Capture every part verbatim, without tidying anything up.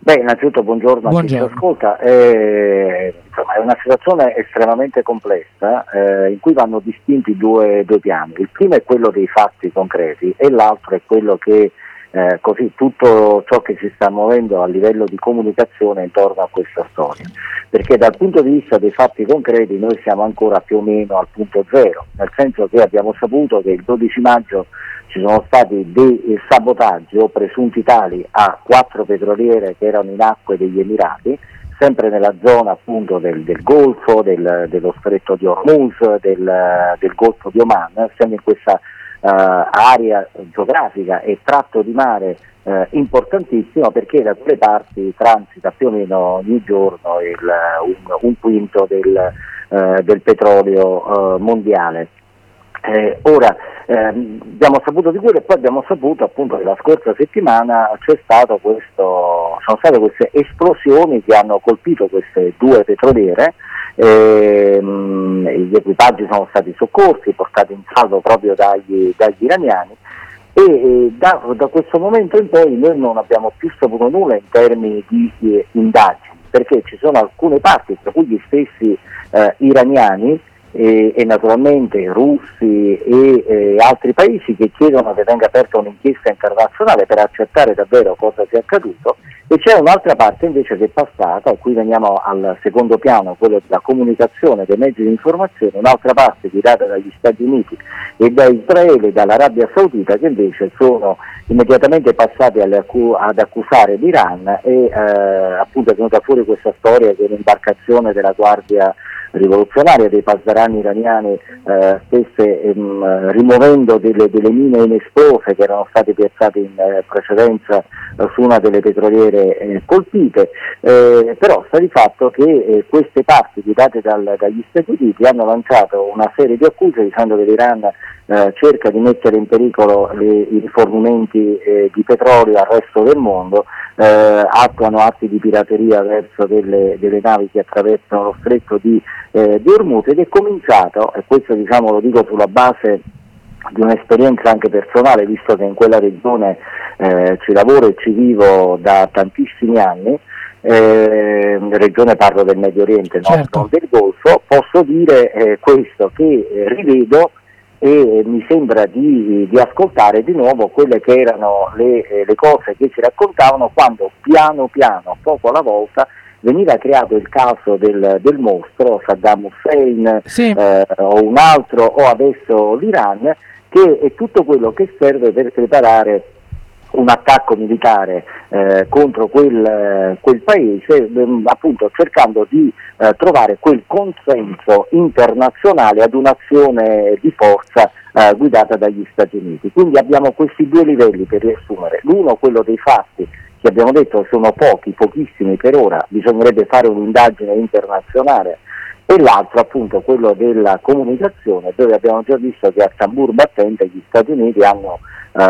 Beh, innanzitutto buongiorno a chi ci Buongiorno. ascolta. Eh, insomma, è una situazione estremamente complessa eh, in cui vanno distinti due, due piani. Il primo è quello dei fatti concreti e l'altro è quello che eh, così tutto ciò che si sta muovendo a livello di comunicazione intorno a questa storia. Perché dal punto di vista dei fatti concreti noi siamo ancora più o meno al punto zero, nel senso che abbiamo saputo che il dodici maggio ci sono stati dei sabotaggi o presunti tali a quattro petroliere che erano in acque degli Emirati, sempre nella zona appunto del, del Golfo, del, dello Stretto di Hormuz, del, del Golfo di Oman, sempre in questa uh, area geografica e tratto di mare uh, importantissimo, perché da quelle parti transita più o meno ogni giorno il, un, un quinto del, uh, del petrolio uh, mondiale. Eh, ora ehm, abbiamo saputo di quello e poi abbiamo saputo appunto che la scorsa settimana c'è stato questo, sono state queste esplosioni che hanno colpito queste due petroliere, ehm, gli equipaggi sono stati soccorsi, portati in salvo proprio dagli, dagli iraniani e eh, da, da questo momento in poi noi non abbiamo più saputo nulla in termini di eh, indagini, perché ci sono alcune parti, tra cui gli stessi eh, iraniani, E, e naturalmente russi e eh, altri paesi che chiedono che venga aperta un'inchiesta internazionale per accertare davvero cosa sia accaduto, e c'è un'altra parte invece che è passata, e qui veniamo al secondo piano, quello della comunicazione dei mezzi di informazione, un'altra parte guidata dagli Stati Uniti e da Israele e dall'Arabia Saudita, che invece sono immediatamente passati alle accu- ad accusare l'Iran e eh, appunto è venuta fuori questa storia che l'imbarcazione della Guardia rivoluzionaria dei pasdarani iraniani eh, stesse ehm, rimuovendo delle, delle mine inesplose che erano state piazzate in eh, precedenza eh, su una delle petroliere eh, colpite, eh, però sta di fatto che eh, queste parti guidate dal, dagli Stati Uniti hanno lanciato una serie di accuse dicendo che l'Iran eh, cerca di mettere in pericolo le, i rifornimenti eh, di petrolio al resto del mondo, eh, attuano atti di pirateria verso delle, delle navi che attraversano lo stretto di Eh, di Hormuz, ed è cominciato, e questo diciamo lo dico sulla base di un'esperienza anche personale, visto che in quella regione eh, ci lavoro e ci vivo da tantissimi anni, eh, regione parlo del Medio Oriente, Certo. non del Golfo, posso dire eh, questo, che eh, rivedo e mi sembra di, di ascoltare di nuovo quelle che erano le, eh, le cose che ci raccontavano quando piano piano, poco alla volta, veniva creato il caso del, del mostro, Saddam Hussein, Sì. eh, o un altro, o adesso l'Iran, che è tutto quello che serve per preparare un attacco militare eh, contro quel, eh, quel paese, ehm, appunto cercando di eh, trovare quel consenso internazionale ad un'azione di forza eh, guidata dagli Stati Uniti. Quindi abbiamo questi due livelli per riassumere: l'uno, quello dei fatti, che abbiamo detto sono pochi, pochissimi per ora, bisognerebbe fare un'indagine internazionale, e l'altro appunto quello della comunicazione, dove abbiamo già visto che a tambur battente gli Stati Uniti hanno,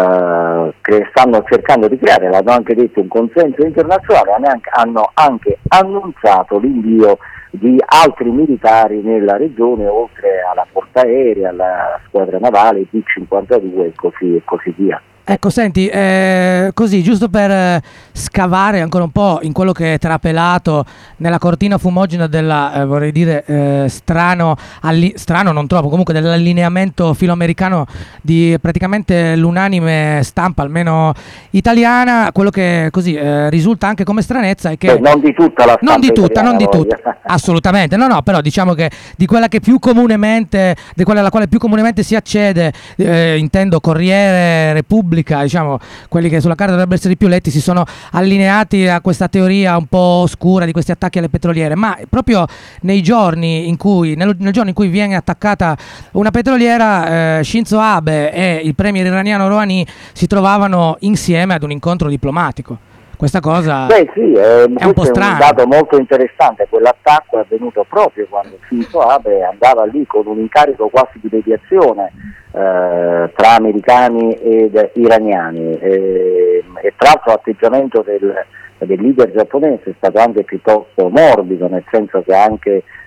eh, che stanno cercando di creare, l'hanno anche detto, un consenso internazionale, hanno anche, hanno anche annunciato l'invio di altri militari nella regione, oltre alla portaerei, alla squadra navale, P cinquantadue e così, e così via. Ecco, senti, eh, così, giusto per eh, scavare ancora un po' in quello che è trapelato nella cortina fumogena della, eh, vorrei dire, eh, strano, alli- strano non troppo, comunque dell'allineamento filoamericano di praticamente l'unanime stampa, almeno italiana, quello che così eh, risulta anche come stranezza è che... Beh, non di tutta la stampa Non di tutta, italiana, non di voglio. tutta, assolutamente, no, no, però diciamo che di quella che più comunemente, di quella alla quale più comunemente si accede, eh, intendo Corriere, Repubblica, diciamo, quelli che sulla carta dovrebbero essere i più letti, si sono allineati a questa teoria un po' oscura di questi attacchi alle petroliere, ma proprio nei giorni in cui, nel, nel giorno in cui viene attaccata una petroliera, eh, Shinzo Abe e il premier iraniano Rouhani si trovavano insieme ad un incontro diplomatico. Questa cosa Beh sì, eh, è un po' questo è un strano. dato molto interessante. Quell'attacco è avvenuto proprio quando Shinzo Abe andava lì con un incarico quasi di mediazione eh, tra americani ed iraniani, e, e tra l'altro l'atteggiamento del, del leader giapponese è stato anche piuttosto morbido, nel senso che ha anche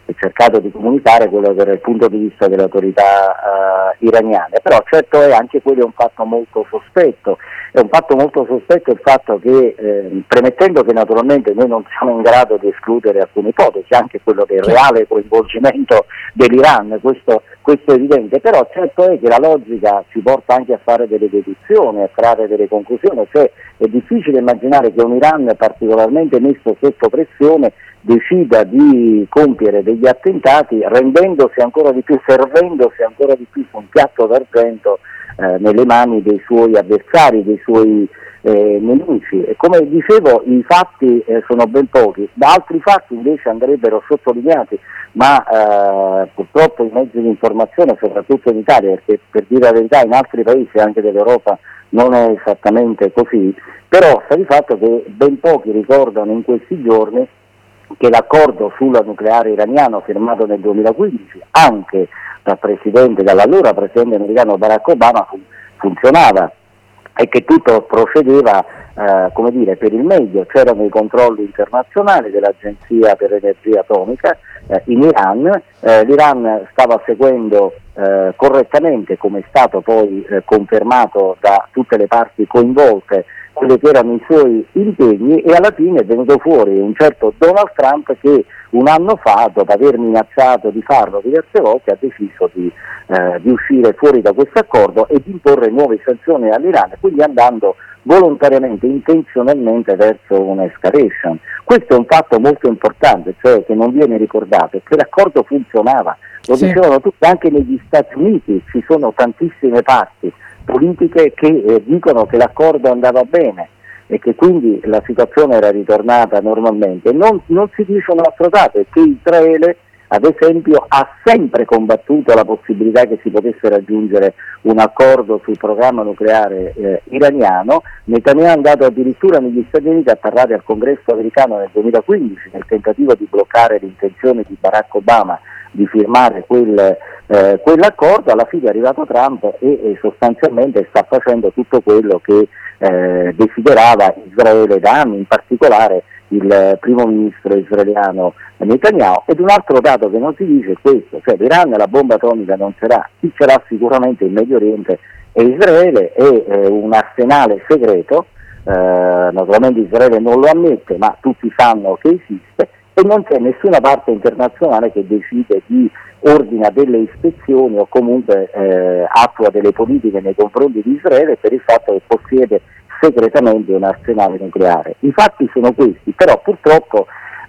e cercato di comunicare quello che era il punto di vista delle autorità uh, iraniane, però certo è anche quello è un fatto molto sospetto, è un fatto molto sospetto il fatto che, eh, premettendo che naturalmente noi non siamo in grado di escludere alcune ipotesi, anche quello del reale coinvolgimento dell'Iran, questo, questo è evidente, però certo è che la logica ci porta anche a fare delle deduzioni, a trarre delle conclusioni, cioè è difficile immaginare che un Iran particolarmente messo sotto pressione decida di compiere degli attentati rendendosi ancora di più, servendosi ancora di più su un piatto d'argento eh, nelle mani dei suoi avversari, dei suoi eh, nemici. E come dicevo, i fatti eh, sono ben pochi, da altri fatti invece andrebbero sottolineati, ma eh, purtroppo i mezzi di informazione, soprattutto in Italia, perché per dire la verità in altri paesi anche dell'Europa non è esattamente così, però sta di fatto che ben pochi ricordano in questi giorni che l'accordo sul nucleare iraniano firmato nel duemilaquindici anche dal presidente, dall'allora presidente americano Barack Obama fun- funzionava e che tutto procedeva eh, come dire, per il meglio, c'erano i controlli internazionali dell'Agenzia per l'Energia Atomica eh, in Iran, eh, l'Iran stava seguendo eh, correttamente, come è stato poi eh, confermato da tutte le parti coinvolte, quelli che erano i suoi impegni, e alla fine è venuto fuori un certo Donald Trump che un anno fa, dopo aver minacciato di farlo diverse volte, ha deciso di, eh, di uscire fuori da questo accordo e di imporre nuove sanzioni all'Iran, quindi andando volontariamente, intenzionalmente verso un'escalation. Questo è un fatto molto importante, cioè che non viene ricordato, che l'accordo funzionava, lo sì. dicevano tutti, anche negli Stati Uniti ci sono tantissime parti politiche che eh, dicono che l'accordo andava bene e che quindi la situazione era ritornata normalmente. Non, non si dice un altro dato, è che Israele ad esempio ha sempre combattuto la possibilità che si potesse raggiungere un accordo sul programma nucleare eh, iraniano. Netanyahu è andato addirittura negli Stati Uniti a parlare al Congresso americano nel duemilaquindici nel tentativo di bloccare l'intenzione di Barack Obama di firmare quel, eh, quell'accordo. Alla fine è arrivato Trump e, e sostanzialmente sta facendo tutto quello che eh, desiderava Israele da anni, in particolare il primo ministro israeliano Netanyahu. Ed un altro dato che non si dice è questo, cioè l'Iran la bomba atomica non ce l'ha, chi ce l'ha sicuramente il Medio Oriente è Israele, è eh, un arsenale segreto, eh, naturalmente Israele non lo ammette ma tutti sanno che esiste, e non c'è nessuna parte internazionale che decide di ordina delle ispezioni o comunque eh, attua delle politiche nei confronti di Israele per il fatto che possiede segretamente un arsenale nucleare. I fatti sono questi, però purtroppo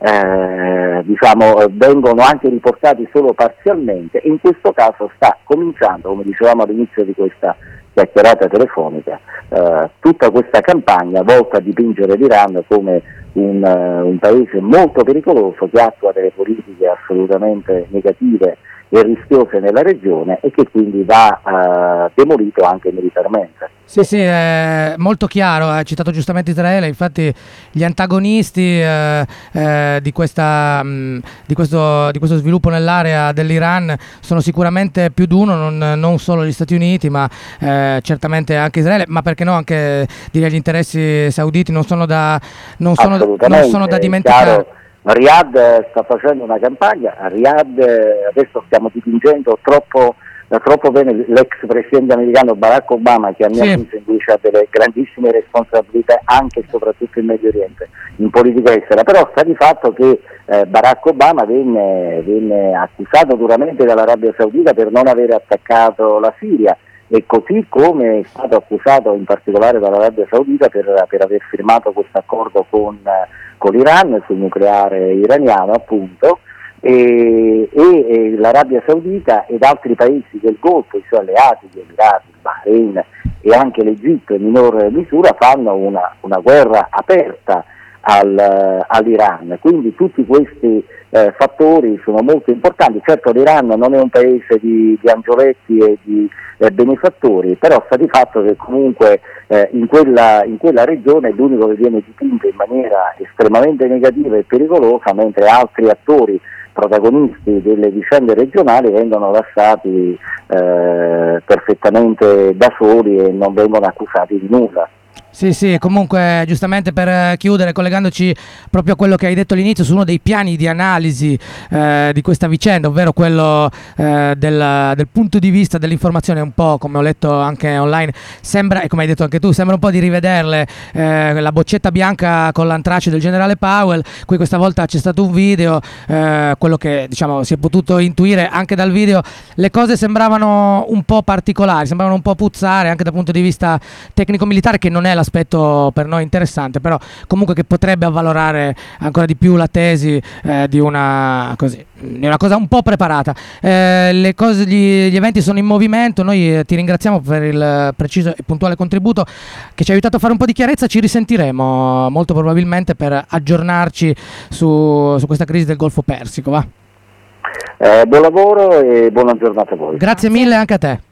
eh, diciamo, vengono anche riportati solo parzialmente e in questo caso sta cominciando, come dicevamo all'inizio di questa chiacchierata telefonica, eh, tutta questa campagna volta a dipingere l'Iran come un, uh, un paese molto pericoloso che attua delle politiche assolutamente negative e rischiose nella regione e che quindi va uh, demolito anche militarmente. Sì, sì, è molto chiaro, hai citato giustamente Israele, infatti gli antagonisti eh, eh, di, questa, mh, di, questo, di questo sviluppo nell'area dell'Iran sono sicuramente più di uno, non, non solo gli Stati Uniti, ma eh, certamente anche Israele, ma perché no, anche direi gli interessi sauditi non sono da, non sono, non sono da dimenticare. Chiaro. Riyadh sta facendo una campagna, a Riyadh adesso stiamo dipingendo troppo, troppo bene l'ex presidente americano Barack Obama, che a mio avviso sì. invece ha delle grandissime responsabilità anche e soprattutto in Medio Oriente, in politica estera, però sta di fatto che eh, Barack Obama venne, venne accusato duramente dall'Arabia Saudita per non aver attaccato la Siria, e così come è stato accusato in particolare dall'Arabia Saudita per, per aver firmato questo accordo con, con l'Iran sul nucleare iraniano appunto, e, e, e l'Arabia Saudita ed altri paesi del Golfo, i suoi alleati, gli Emirati, il Bahrain e anche l'Egitto in minor misura fanno una, una guerra aperta al, all'Iran, quindi tutti questi eh, fattori sono molto importanti. Certo l'Iran non è un paese di, di angioletti e di eh, benefattori, però sta di fatto che comunque eh, in, quella, in quella regione l'unico che viene dipinto in maniera estremamente negativa e pericolosa, mentre altri attori protagonisti delle vicende regionali vengono lasciati eh, perfettamente da soli e non vengono accusati di nulla. Sì, sì, comunque giustamente per chiudere, collegandoci proprio a quello che hai detto all'inizio su uno dei piani di analisi eh, di questa vicenda, ovvero quello eh, del, del punto di vista dell'informazione, un po' come ho letto anche online, sembra, e come hai detto anche tu, sembra un po' di rivederle eh, la boccetta bianca con l'antrace del generale Powell. Qui questa volta c'è stato un video, eh, quello che diciamo si è potuto intuire anche dal video, le cose sembravano un po' particolari, sembravano un po' puzzare anche dal punto di vista tecnico-militare, che non è l'aspetto per noi interessante, però comunque che potrebbe avvalorare ancora di più la tesi eh, di una così, di una cosa un po' preparata. Eh, le cose, gli, gli eventi sono in movimento, noi eh, ti ringraziamo per il preciso e puntuale contributo che ci ha aiutato a fare un po' di chiarezza. Ci risentiremo molto probabilmente per aggiornarci su, su questa crisi del Golfo Persico, va? Eh, buon lavoro e buona giornata a voi. Grazie mille anche a te.